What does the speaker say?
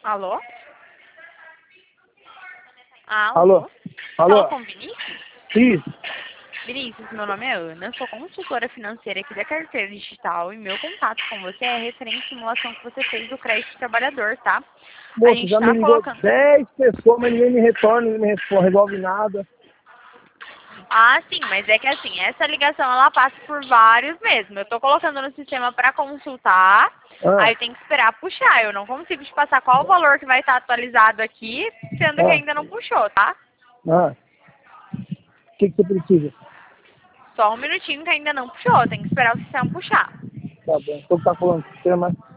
Alô? Alô? Alô? Fala com o Vinícius? Sim. Vinícius, meu nome é Ana, sou consultora financeira aqui da Carteira Digital e meu contato com você é referente à simulação que você fez do crédito trabalhador, tá? A Moço, gente já me tá ligou colocando... 10 pessoas, mas ninguém me retorna, ninguém me resolve nada. Ah, sim, mas é que assim, essa ligação ela passa por vários mesmo. Eu tô colocando no sistema para consultar, Ah, aí eu tenho que esperar puxar. Eu não consigo te passar qual o valor que vai estar atualizado aqui, sendo que ah, ainda não puxou, tá? ah. O que você precisa? Só um minutinho que ainda não puxou, tem que esperar o sistema puxar. Tá bom. Então tá falando do sistema.